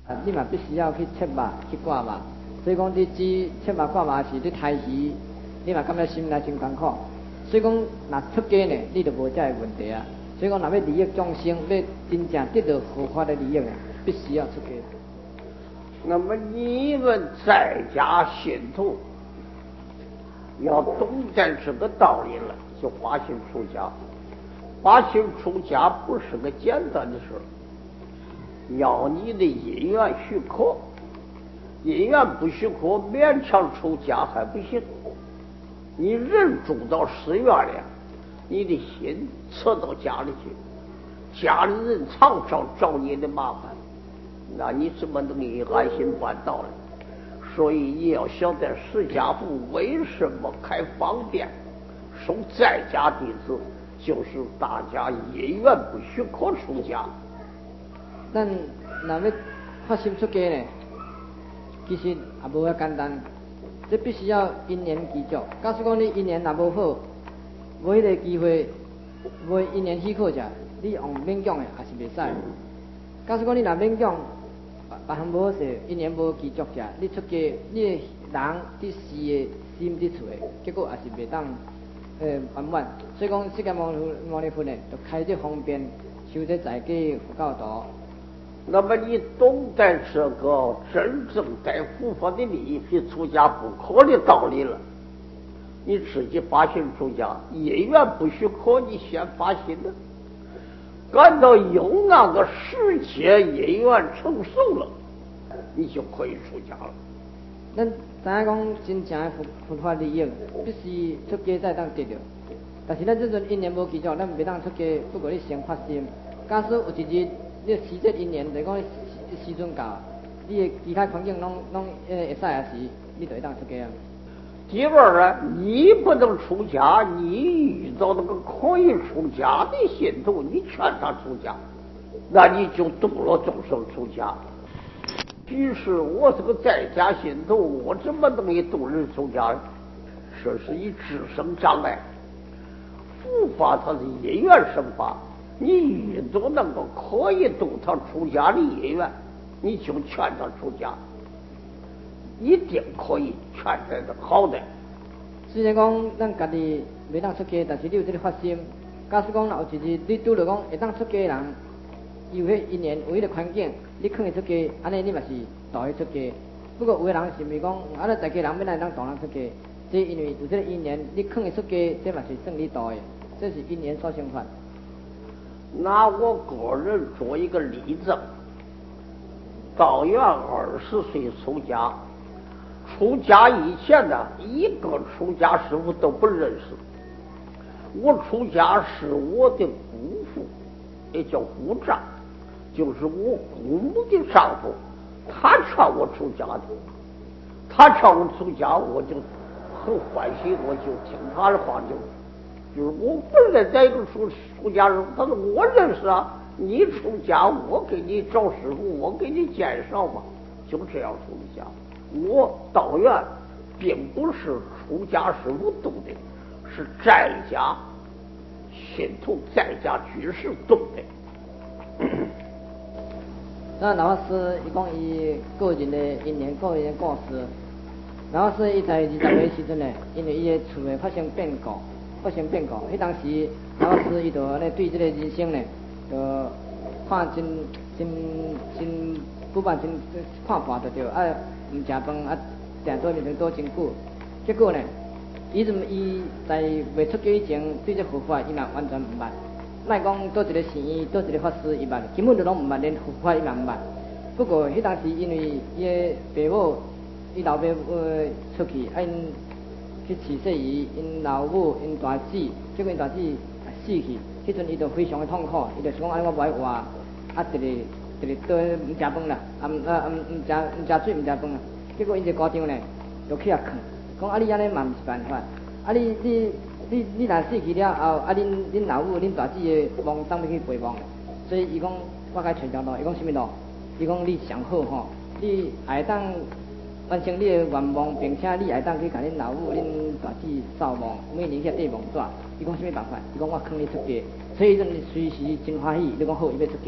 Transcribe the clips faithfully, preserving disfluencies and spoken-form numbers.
啊，你嘛必须要去切肉去挂肉，所以讲你煮切肉挂肉时，你杀鱼，你嘛感觉心内真艰苦。所以讲，若出家呢，你就无这个问题啊。所以讲，若要利益众生，要真正得到合法的利益啊，必须要出家。 那么你们在家信徒要懂得这个道理了，就发心出家。发心出家不是个简单的事，要你的因缘许可，因缘不许可，勉强出家还不行。你人住到寺院里，你的心扯到家里去，家里人常常找你的麻烦，那你怎么能以安心办道呢？所以你要晓得释迦佛为什么开方便收在家弟子，就是大家因缘不许可出家。 咱若要发心出家呢，其实也无遐简单。这必须要因缘具足。假使讲你因缘若无好，无迄个机会，无因缘许可者，你用勉强的也是袂使。假使讲你若勉强，别项无好势，因缘无具足者，你出家，你的人伫事的心伫厝的，结果也是袂当呃圆满。所以讲，释迦牟尼牟尼佛呢，就开这方便修这在家佛教道。 那么你懂得这个真正在佛法的利益比出家不可的道理了，你自己发心出家，因缘不许可，你先发心了，赶到有那个时节因缘成熟了，你就可以出家了。 咱知影讲真正的佛佛法利益，必须出家才当得到。但是咱这阵因缘无具足，咱袂当出家，不过你先发心。假使有一日你时节因缘，就是讲时阵到，你的其他环境拢拢呃会使啊时，你就会当出家啊。 第二呢，你不能出家，你遇到那个可以出家的信徒，你劝他出家，那你就度了众生出家。即使我是个在家信徒，我怎么能以度人出家呢？这是一自生障碍。佛法它是因缘生法，你遇到那个可以度他出家的因缘，你就劝他出家，一定可以劝得好的。 虽然讲咱家己袂当出家，但是你有这个发心。假使讲有一日你拄着讲会当出家的人，有迄因缘，有迄个环境，你肯去出家，安尼你嘛是导伊出家。不过有个人是咪讲，啊，咱在家人要来当导人出家，这因为有这个因缘，你肯去出家，这嘛是算你导的，这是因缘所生法。 拿我个人做一个例子，道元二十岁出家，出家以前呢，一个出家师傅都不认识。我出家是我的姑父，也叫姑丈，就是我姑母的丈夫，他劝我出家的。他劝我出家，我就很欢喜，我就听他的话，就就是我本来在一个出出家人，他说我认识啊，你出家，我给你找师傅，我给你介绍嘛，就这样出的家。我道元并不是出家师傅动的，是在家信徒在家居士动的。 那老师伊讲伊个人的因缘个人的故事，老师伊在二十岁时阵呢，因为伊的厝的发生变故，发生变故，迄当时老师伊就安尼对这个人生呢，就看真真真不办真看破就对，啊唔食饭啊，定多面前多真久，结果呢，伊阵伊在未出家以前，对这佛法伊嘛完全唔捌。莫讲倒一个神医，倒一个法师伊捌，根本就拢唔捌，连佛法伊嘛唔捌。不过迄当时因为伊的爸母，伊老爸呃出去，啊因去饲细鱼，因老母因大姊，结果因大姊死去，迄阵伊就非常的痛苦，伊就讲安尼我无爱活，啊直直直直倒唔食饭啦，啊唔啊唔唔食唔食水唔食饭，结果因这家长呢就去遐劝，讲啊你安尼嘛唔是办法，啊你你。你你若死去了后，啊，恁恁老母、恁大姊的亡当要去陪亡，所以伊讲我该传条路，伊讲什么路？伊讲你上好吼，你会当完成你的愿望，并且你会当去甲恁老母、恁大姊扫亡，每年去缀亡纸。伊讲什么办法？伊讲我劝你出家，所以伊阵随时真欢喜，伊讲好，伊要出家。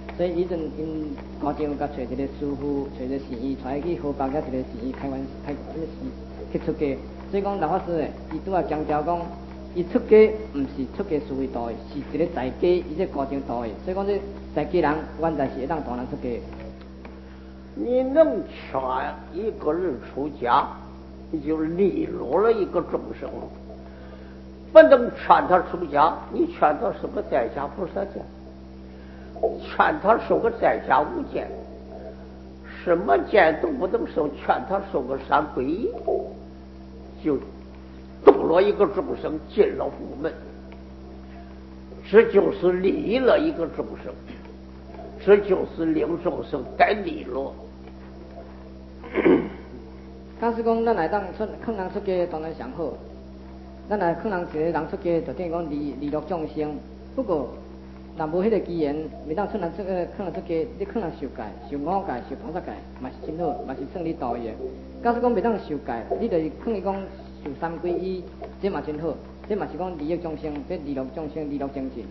所以以阵因高中甲找一个师傅，找一个神医，带去河北甲一个神医开完开那个去出家。所以讲老法师诶，伊拄啊强调讲，伊出家毋是出家思维道诶，是一个在家伊这高中道诶。所以讲这在家人原来是会当大人出家。 你能劝一个人出家，你就利落了一个众生；不能劝他出家，你劝他是个在家不舍见，劝他受个在家无间，什么见都不能受，劝他受个三皈依，就度了一个众生进了佛门，这就是利了一个众生，这就是令众生得利落。 假使讲咱来当出劝人出家，当然上好。咱来劝人一个人出家，就等于讲利利乐众生。不过，若无迄个机缘，袂当劝人出个劝人出家，你劝人受戒、受五戒、受菩萨戒，嘛是真好，嘛是算你道义。假使讲袂当受戒，你就是劝伊讲受三皈依，这嘛真好，这嘛是讲利益众生，这利乐众生，利乐精进。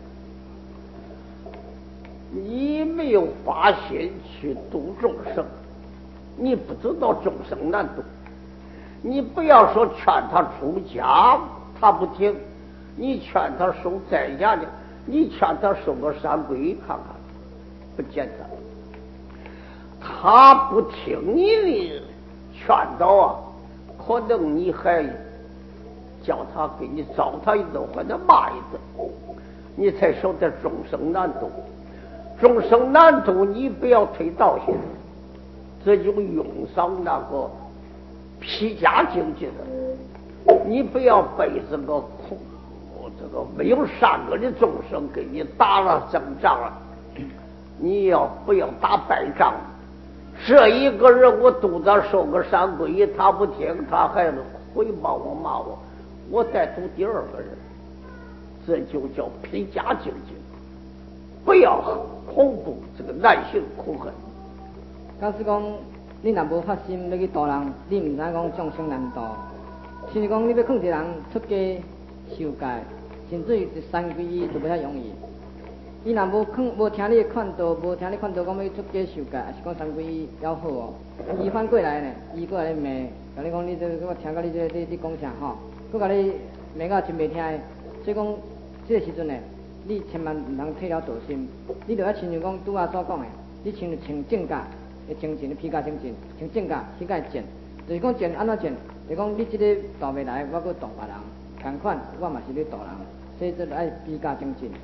你没有发心去度众生，你不知道众生难度。你不要说劝他出家，他不听；你劝他守在家的，你劝他守个三皈依看看，不简单。他不听你的劝导啊，可能你还叫他给你糟蹋一顿或者骂一顿，你才晓得众生难度。众生难度，你不要推倒去，这就用上那个披甲经济的。你不要被这个苦，这个没有善恶的众生给你打了胜仗了，你要不要打败仗？这一个人我督他受个三皈依，他不听，他还回报我骂我，我再督第二个人，这就叫披甲经济。不要恐怖这个难行苦恨。 假使讲你若无发心要去度人，你唔知讲众生难度。甚至讲你要劝一个人出家受戒，甚至于三皈依都不遐容易。伊若无劝，无听你的劝导，无听你劝导讲要出家受戒，还是讲三皈依要好哦。伊反过来呢，伊过来骂，甲你讲你这我听到你这你你讲啥吼，佮甲你骂到真袂听的。所以讲这个时阵呢，你千万唔通退了道心，你就要亲像讲拄仔所讲的，你穿穿正甲，会精进，披甲精进，穿正甲，膝盖正，就是讲正安怎正，就是讲你这个度袂来，我搁度别人，同款我嘛是咧度人，所以这爱披甲精进。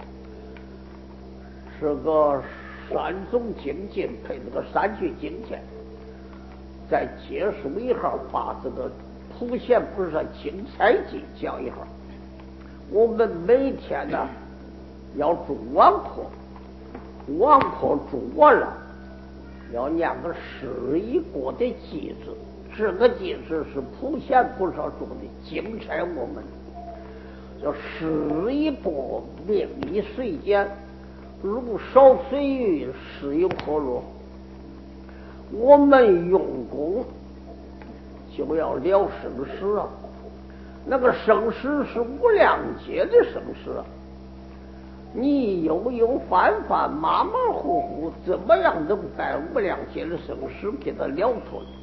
是个三种精进配这个三句经典，再结束一下，把这个普贤菩萨精彩记讲一下。我们每天呢要做网课，网课做完了要念个十一国的偈子，这个偈子是普贤菩萨说的精彩我们，叫十一国命以随间，如少随遇，是有何落？我们用功就要了生死啊！那个生死是无量劫的生死啊！你悠悠泛泛、马马虎虎，怎么样能把无量劫的生死给它了脱呢？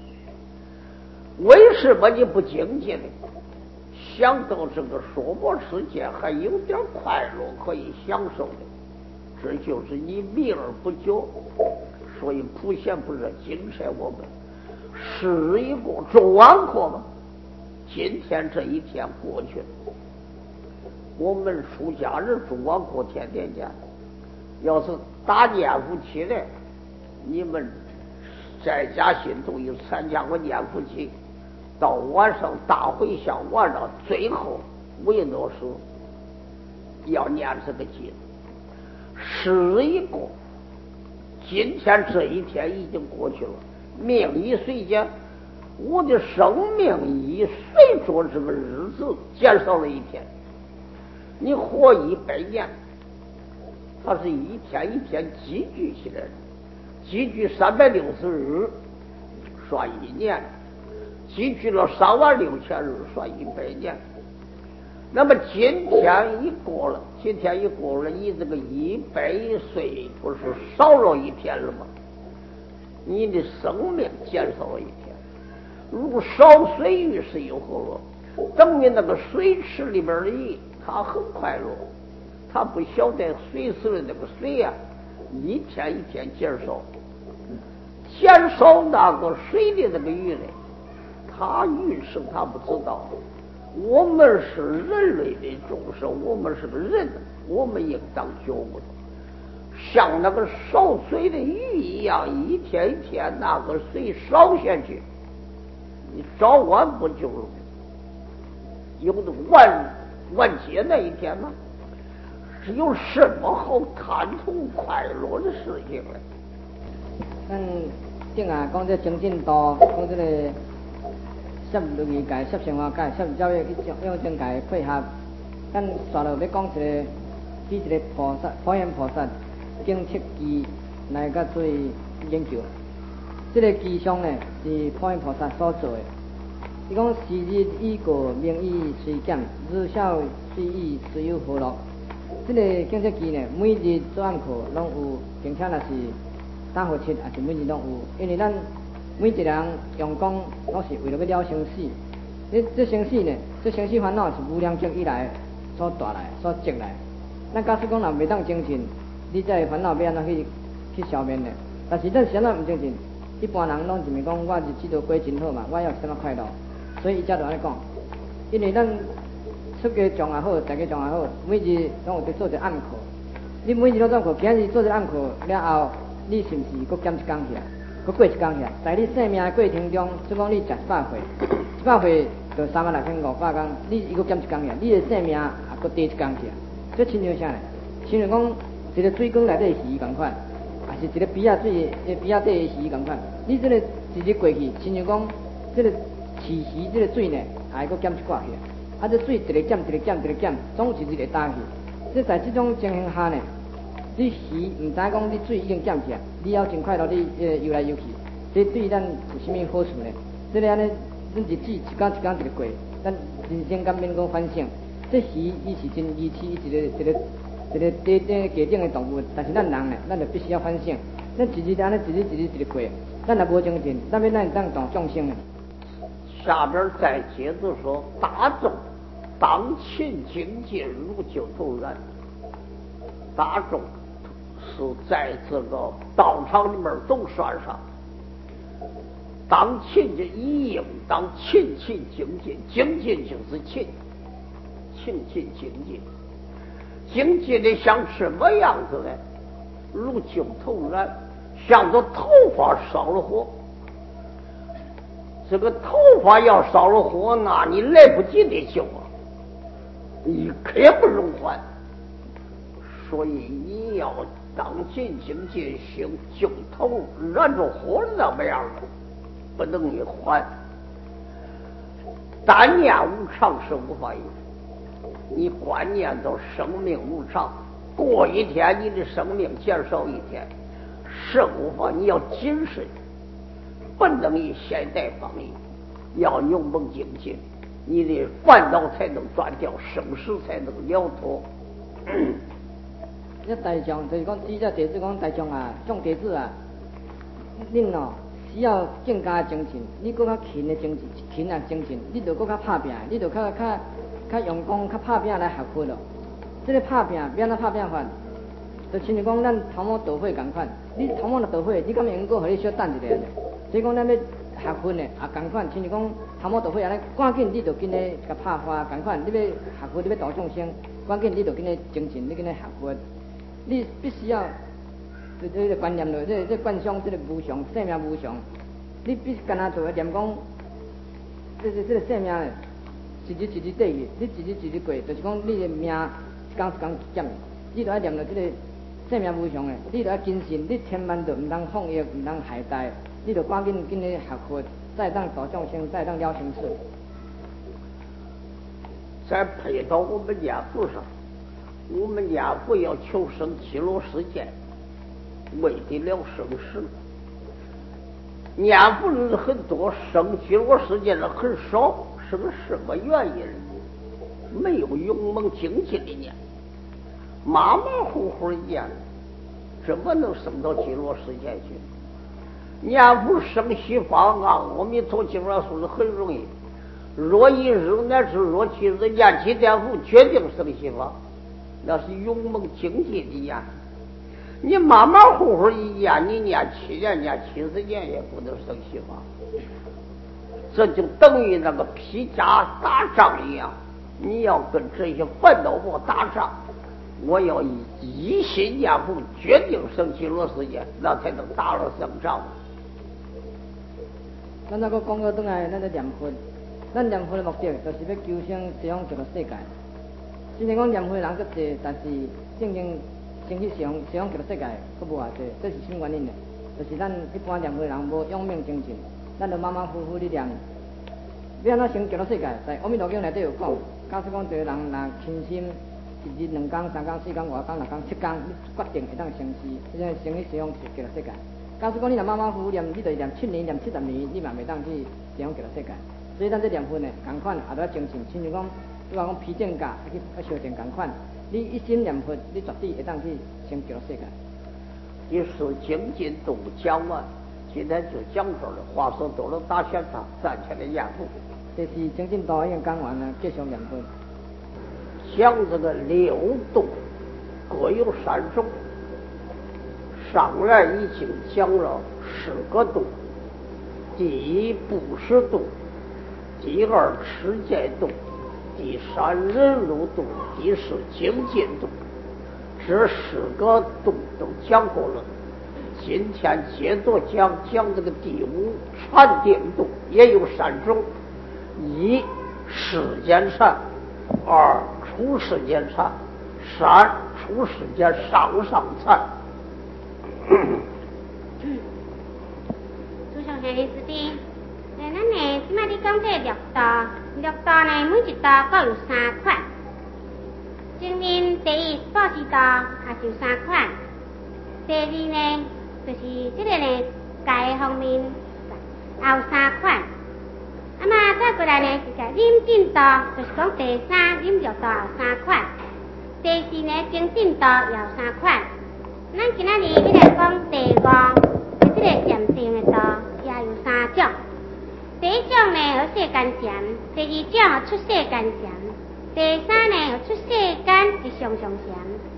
为什么你不精进呢？想到这个娑婆世界还有点快乐可以享受的，这就是你迷而不觉。所以普贤菩萨精彩我们是一个做完课吧。今天这一天过去了，我们出家人做完课天天见。要是打念佛期的，你们在家信徒有参加过念佛期，到晚上大回向完了，最后唯诺说要念这个经，是一个。今天这一天已经过去了，命已随间，我的生命已随着这个日子减少了一天。你活一百年，它是一天一天积聚起来的，积聚三百六十日算一年，积聚了三万六千日算一百年。那么今天一过了， 今天一过了，你这个一百岁不是少了一天了吗？你的生命减少了一天。如果少水于是以后了，等于那个水池里边的鱼，它很快乐，它不晓得水池的那个水呀、啊，一天一天减少，减少那个水的那个鱼呢，它运生它不知道。我们是人类的众生，我们是个人，我们应当觉悟的。像那个少水的鱼一样，一天一天那个水少下去，你早晚不就有的完完结那一天吗？是有什么好贪图快乐的事情呢？ 咱顶下讲这精进道，讲这个摄律仪界、摄生活界、摄教育去用正界配合。咱刷落要讲一个，比一个菩萨、普贤菩萨经七记来甲做研究。这个记上呢是普贤菩萨所做的。伊讲时日已过，名以虽减，日少虽已，虽有何乐？这个经七记呢，每日做暗课拢有，并且若是打火七，也是每日拢有。因为咱每一人用功，拢是为了要了生死。这这生死呢，这生死烦恼是无量劫以来所带来、所积来。咱假使讲若袂当精进，你这个烦恼要安怎去去消灭呢？但是咱现在唔精进，一般人拢认为讲，我日子都过真好嘛，我要有什么快乐？所以伊才就安尼讲，因为咱出家众也好，在家众也好，每日拢有在做一暗课。你每日拢做课，今日做一暗课了后，你是毋是搁减一工起来，搁过一工起来？在你生命的过程中，即讲你食一百岁，一百岁就三万六千五百工，你伊搁减一工起来，你的生命也搁低一工起来。这亲像啥呢？亲像讲一个水缸内底鱼共款，也是一个鼻仔水，个鼻仔底的鱼共款。你这个一日过去，亲像讲这个饲鱼这个水呢，也会搁减一寡起来。啊，这水一个减，一个减，一个减，总有一日会打去。这在这种情形下呢，你鱼唔知讲你水已经减起来，你要真快乐，你呃游来游去，这对咱有什么好处呢？这个安尼，咱日子一天一天一个过，咱人生敢免讲反省。这鱼伊是真义气，一个一个一个地顶家顶的动物，但是咱人呢，咱就必须要反省。咱一日安尼一日一日一日过，咱也无精进，咱要咱当当众生呢？ 下边再接着说，大众当勤精进，如酒头燃。大众是在这个道场里面都算上，当勤就一应当勤勤精进，精进就是勤。勤勤精进，精进的像什么样子呢？如酒头燃，像这头发烧了火。这个头发要烧了火，那你来不及得救啊，你刻不容缓。所以你要当勤精进，行酒头燃着火那么样的，不能一缓。但念无常是无法有。你观念到生命无常，过一天你的生命减少一天，生活你要谨慎，不能以现代方式，要勇猛精进，你的烦恼才能断掉，生死才能了脱。 这大众就是讲，只只弟子讲大众啊，众弟子啊，恁哦需要更加精进，你更较勤的精进，勤啊精进，你就更较拍拼，你就较较。较用功、较拍拼来学佛咯。这个拍拼，要安怎拍拼法？就亲像讲咱头毛倒火共款，你头毛若倒火，你敢会用过互你小等一下？所以讲咱要学佛呢，也共款，亲像讲头毛倒火安尼，赶紧你就紧咧甲拍花共款。你要学佛，你要度众生，赶紧你就紧咧精进，你紧咧学佛。你必须要这这个观念咯，这这观想这个无常，生命无常。你必须干那做念讲，这这这个生命。一日一日过去，你一日一日过，就是讲你的命一天一天减，你都要念到这个生命无常的，你都要谨慎，你千万就唔通放逸，唔通懈怠，你就赶紧紧咧学佛，再当度众生，再当了生死。 再配到我们念佛上，我们念佛要求生极乐世界，为得了生死。念佛人很多，生极乐世界人很少。是个什么原因？没有勇猛精进的念， 马马虎虎一样，怎么能升到极乐世界去？念佛生西方啊，阿弥陀经上说的很容易。若一日乃至若七日念起念佛，决定升西方，那是勇猛精进的念。你马马虎虎一念，你念七年念七十年也不能升西方。这就等于那个披甲打仗一样，你要跟这些烦恼魔打仗，我要一心念佛，决定升极乐世界，那才能打了胜仗。 咱那个讲到转来，咱在念佛，咱念佛的目的就是要求生西方极乐世界。虽然讲念佛的人较济，但是正经升去西方西方极乐世界佫无偌济，这是什么原因呢？就是咱一般念佛的人无勇猛精进，咱就马马虎虎的念。要安怎升极乐世界？在阿弥陀经内底有讲，假使讲一个人若倾心，一日两工、三工、四工、五工、六工、七工，你决定会当成事，即个升去西方极乐世界。假使讲你若马马虎虎念，你就念七年、念七十年，你嘛袂当去西方极乐世界。所以咱这念佛呢，共款也都要精进，亲像讲，比如讲披正甲，去去烧正共款。你一心念佛，你绝对会当去升极乐世界。 一是精进都讲完，今天就讲这儿了。话说到了大仙堂，站起来念佛。 这是精进道已经讲完了，继续念佛。 讲这个六度各有三种。上来已经讲了十个度，第一布施度，第二持戒度，第三忍辱度，第四精进度，这十个度都讲过了。今天接着讲讲这个第五禅定度，也有三种：一世间禅，二出世间禅，三出世间上上禅。 朱上兄弟师弟，诶，咱呢即摆你讲这六道，六道呢每一道各有三款。前面第一布施道也是有三款，第二呢就是这个呢戒方面也有三款。啊嘛再过来呢是个忍进道，就是讲第三忍辱道有三款，第四呢精进道也有三款。咱今仔日要来讲第五，就这个禅定的道也有三种。第一种呢有世间禅，第二种有出世间禅，第三呢有出世间一上上禅。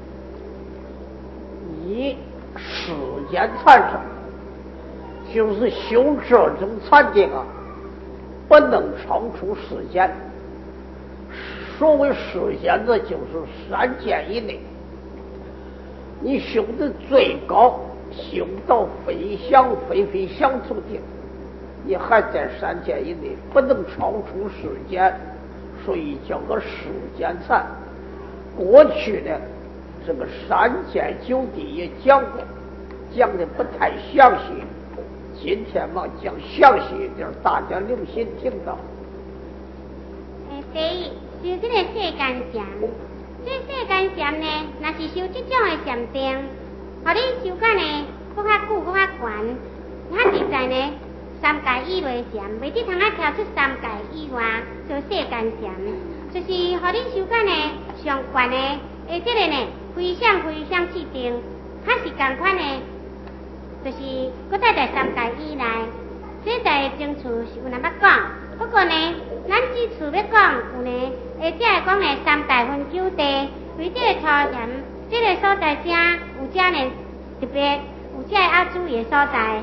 一世间禅上，就是修这种禅定啊，不能超出世间。所谓世间的就是三界以内。你修的最高，修到飞翔飞飞翔处定，你还在三界以内，不能超出世间，所以叫个世间禅。过去呢，这个三界九地也讲过，讲的不太详细，今天嘛讲详细一点，大家留心听到。 诶，第一就是这个世间禅。这世间禅呢，若是修这种的禅定，互你修甲呢搁较久、搁较悬，较实在呢，三界以内禅，袂得通啊跳出三界以外做世间禅，就是互你修甲呢上悬的，诶，这个呢非常非常气定，较是共款呢，就是搁在在三界以内。这在正处是有那么讲，不过呢，咱这次要讲有呢。或者会讲呢，三大分九地，为这个初禅，这个所在者有遮呢特别，有遮要注意的所在。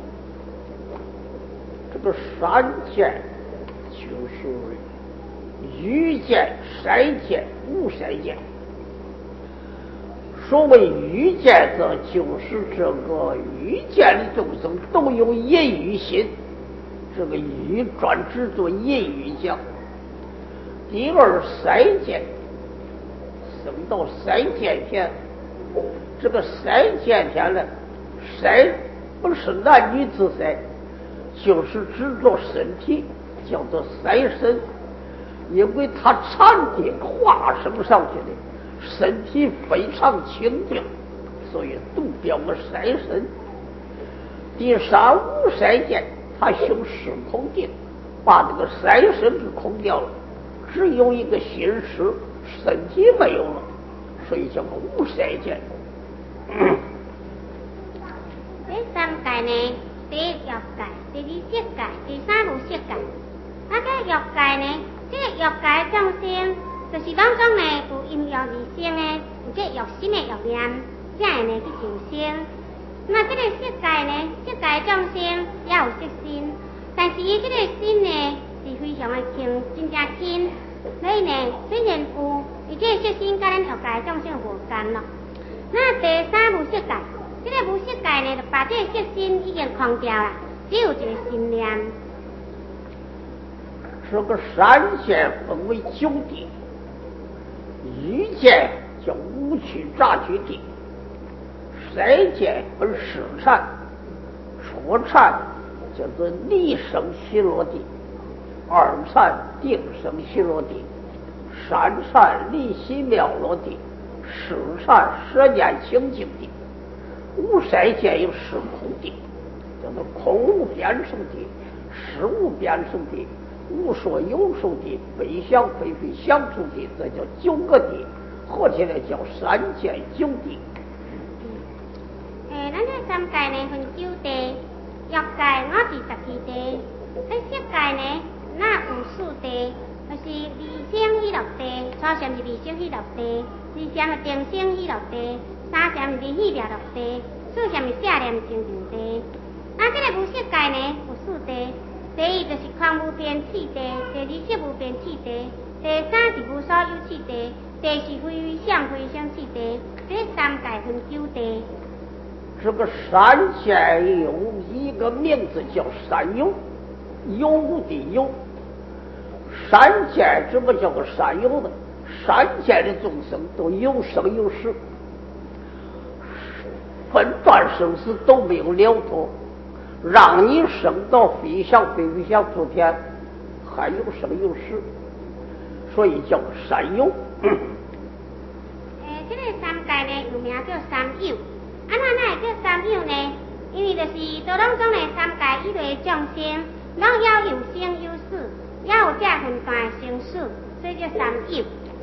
这个三界就是欲界、筛界、无筛界。所谓欲界者，就是这个欲界的众生都有淫欲心，这个欲专指做淫欲讲。第二筛界，升到筛界天，这个筛界天呢，筛不是男女之筛，就是指着身体，叫做筛身，因为它禅定化升上去的，身体非常清净，所以都标个筛身。第三无筛界，他修时空定，把这个筛身给空掉了。只有一个心识，身体没有了， 所以叫个无色界。 这三界呢，第一欲界，第二色界，第三无色界。啊，这欲界呢，这欲界众生，就是当中呢有阴欲二生的，有这欲心的欲念，才会呢去受生。那这个色界呢，色界众生也有色心，但是伊这个心呢是非常的轻，真正轻。所以呢，虽然有，伊这个色心甲咱欲界众生无共咯。那第三无色界，这个无色界呢，就把这个色心已经空掉了，只有一个心念。 这个三界分为九地，一界叫五趣杂居地，三界分十禅，初禅叫做离生喜乐地，二禅定生喜乐地，三禅离喜妙乐地，四禅舍念清净地，五三界有时空地，叫做空无边生地，实无边生地，无所有数地，非想非非想处地，这叫九个地，合起来叫三界九地。 诶，咱这三界呢分九地，欲界我是十二地，这色界呢那有四地，就是二生喜乐地，初禅是二生喜乐地，二禅是定生喜乐地，三禅是喜妙乐地，四禅是舍念清净地。啊，这个无色界呢有四地。第一就是空无边气地，第二色无边气地，第三是无所有气地，第四非非想非想气地，这三界分九地。 这个三界有一个名字叫三有，有无的有。三界怎么叫个三有呢？三界的众生都有生有死，分段生死都没有了脱。让你生到非想非非想诸天，还有生有死，所以叫三有。 诶、欸，这个三界呢有名叫三有，啊那那会叫三有呢？因为就是道当中的三界以内的众生，拢要有生有死，要有这分段的生死，所以叫三有。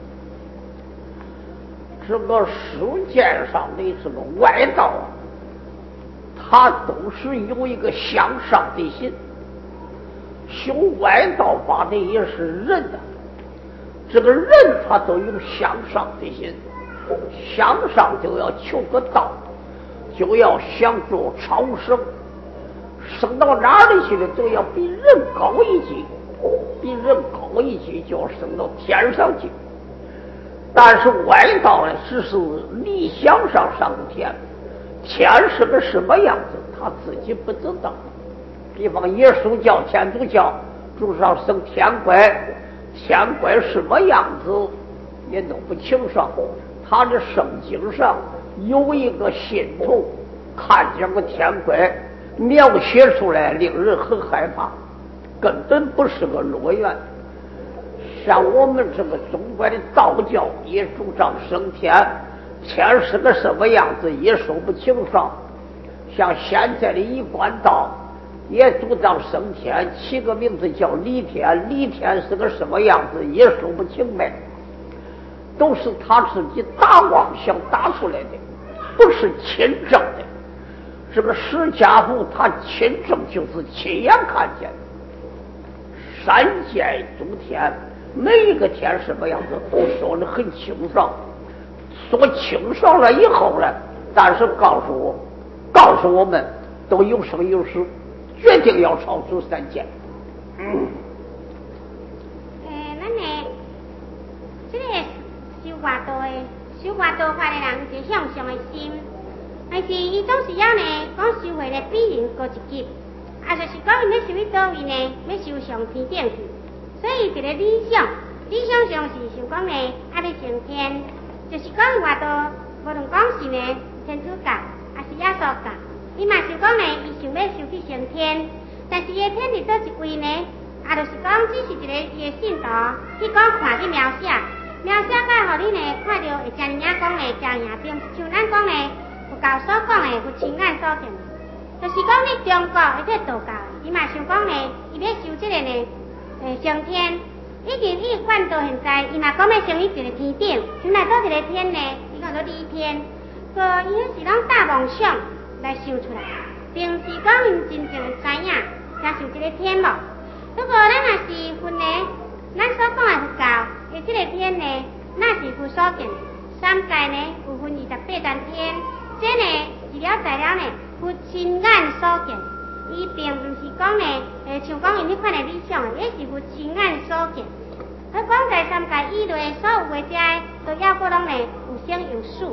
这个世界上的这个外道啊，他都是有一个向上的心，修外道法的也是人的、啊，这个人他都有向上的心，向上就要求个道，就要想做超生，升到哪里去了都要比人高一级，比人高一级就要升到天上去。但是外道呢，只是理想上上天，天是个什么样子他自己不知道。比方耶稣教、天主教主上升天怪，天怪什么样子也弄不清爽。他的圣经上有一个信徒看见个天怪，描写出来令人很害怕，根本不是个乐园。像我们这个中国的道教也主张升天，天是个什么样子也说不清爽。像现在的一贯道也主张升天，起个名字叫离天，离天是个什么样子也说不清白，都是他自己打妄想打出来的，不是亲证的。这个释迦佛他亲证就是亲眼看见的，三界诸天每一个天什么样子都说得很清爽，说清爽了以后呢，但是告诉我告诉我们都有生有死，决定要超出三界。嗯， 诶，咱呢，这个修外道的修外道法的人是向上的心，但是伊总是要呢讲修会呢比人高一级，啊，就是讲伊要修去倒位呢，要修上天顶去。所以一个理想，理想上是想讲呢，啊要升天，就是讲外道无论讲是呢天主教，还是耶稣教，伊嘛想讲呢，伊想要修去升天，但是伊天伫倒一位呢，啊，就是讲只是一个伊的信徒去讲看去描写，描写到互你呢看到会真正讲呢真兄弟，像咱讲呢佛教所讲的有亲眼所见，就是讲你中国或者道教，伊嘛想讲呢，伊要修这个呢。诶，升天已经伊惯到现在，伊嘛讲要升去一个天顶，升来到一个天呢，伊讲叫做李天，个伊迄是拢大梦想来想出来，并是讲因真正会知影才是有这个天无。不过咱若是分呢，咱所讲的佛教，伊这个天呢，那是佛所见，三界呢有分二十八层天，这呢是了在了呢佛亲眼所见，伊并毋是讲呢，诶像讲因迄款的理想的，也是佛亲眼所见。佢讲在三界以内所有的这都要过拢呢有生有死。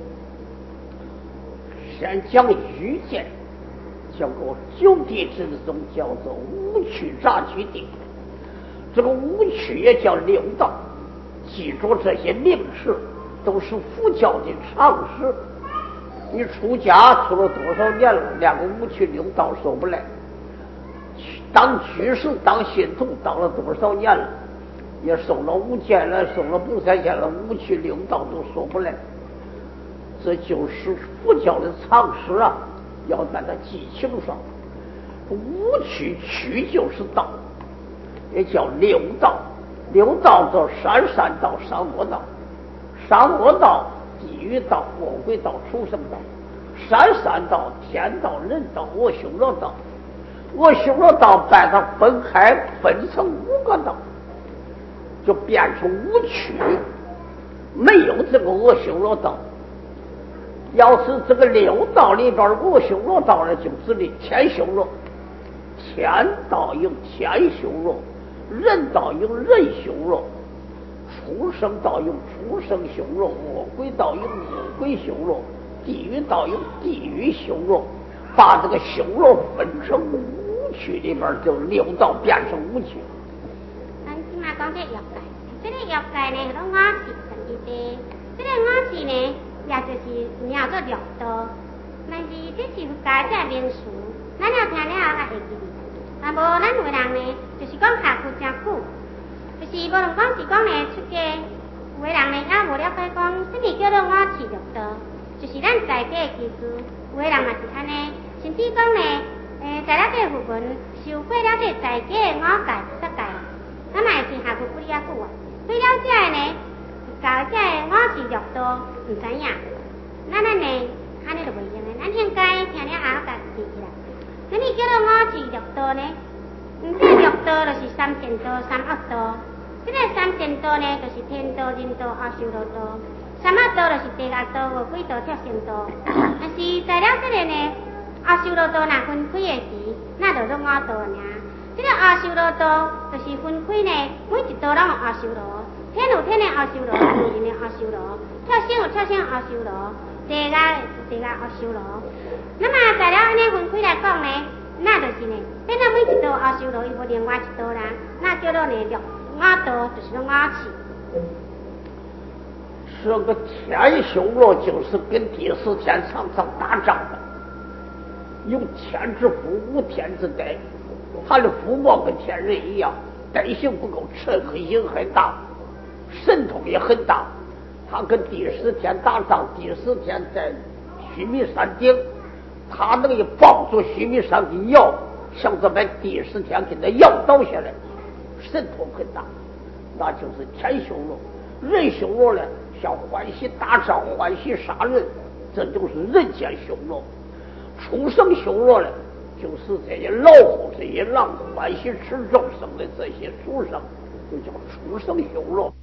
先讲愚见，叫做九地之中叫做五曲杂居地，这个五曲也叫六道。记住这些名词，都是佛教的常识。你出家出了多少年了，连个五曲六道说不来。当居士当信徒当了多少年了，也受了五戒了，受了不三戒了，五曲六道都说不来。这就是佛教的常识啊，要把它记清爽。五曲曲就是道，也叫六道。六道叫三善道、三恶道。三恶道、地狱道、魔鬼道、畜生道。三善道、天道、人道、我修罗道。我修罗道把它分开，分成五个道，就变成五曲。没有这个我修罗道。要是这个六道里边我修罗道呢，就指的天修罗，天道有天修罗，人道有人修罗，畜生道有畜生修罗，魔鬼道有魔鬼修罗，地狱道有地狱修罗。把这个修罗分成五曲里边，就六道变成五曲。 咱即马讲这欲界，这个欲界呢，拢我是十一地，这个我是呢。也就是名做六道，但是这是佛教这名词，咱要听了后才会记住。啊，无咱有的人呢，就是讲下句真久，就是无论讲是讲呢出家，有的人呢也无了解讲，什么叫做我持六道，就是咱在地的技术，有的人嘛是安尼，甚至讲呢，诶，在了这佛门受过了这在家的五戒、十戒，咱嘛是下句不了久啊，对了这的呢。教这我是六道，唔知影，咱咱呢，安尼就袂用的。咱应该听了后才记起来。什么叫做我是六道呢？嗯，这六道就是三善道、三恶道。这个三善道呢，就是天道、人道、阿修罗道；三恶道就是地狱道、恶鬼道、畜生道。但是在了这个呢，阿修罗道若分开的时，那就做五道尔。这个阿修罗道就是分开呢，每一道拢有阿修罗。天有天的阿修罗，人有人的阿修罗，畜生有畜生的阿修罗，地狱有地狱阿修罗。那么在了安尼分开来讲呢，那就是呢，变到每一道阿修罗，伊无另外一道啦，那叫做呢六五道，就是说五次。 这个天修罗就是跟第四天常常打仗的，有天之父，无天之德，他的父母跟天人一样，德行不够，嗔恨心还大。神通也很大，他跟第十天打仗，第十天在须弥山顶，他能够抱住须弥山的摇，想着把第十天给他摇倒下来，神通很大，那就是天修罗。人修罗呢，像欢喜打仗、欢喜杀人，这都是人间修罗。畜生修罗呢，就是这些老虎、这些狼欢喜吃众生的这些畜生，就叫畜生修罗。